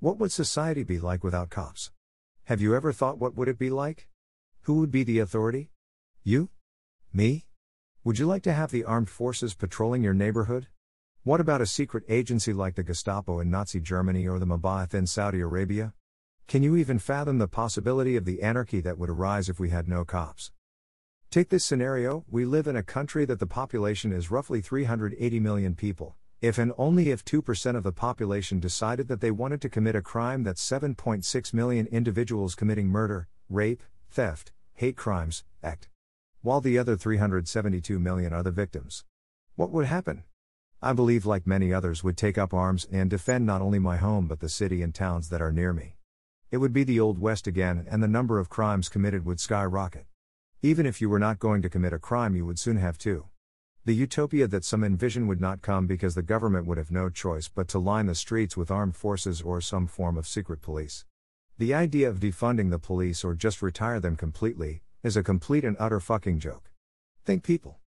What would society be like without cops? Have you ever thought what would it be like? Who would be the authority? You? Me? Would you like to have the armed forces patrolling your neighborhood? What about a secret agency like the Gestapo in Nazi Germany or the Mab'ath in Saudi Arabia? Can you even fathom the possibility of the anarchy that would arise if we had no cops? Take this scenario: we live in a country that the population is roughly 380 million people. If and only if 2% of the population decided that they wanted to commit a crime, that's 7.6 million individuals committing murder, rape, theft, hate crimes, act. While the other 372 million are the victims. What would happen? I believe, like many others, would take up arms and defend not only my home but the city and towns that are near me. It would be the Old West again, and the number of crimes committed would skyrocket. Even if you were not going to commit a crime, you would soon have to. The utopia that some envision would not come because the government would have no choice but to line the streets with armed forces or some form of secret police. The idea of defunding the police or just retire them completely is a complete and utter fucking joke. Think people.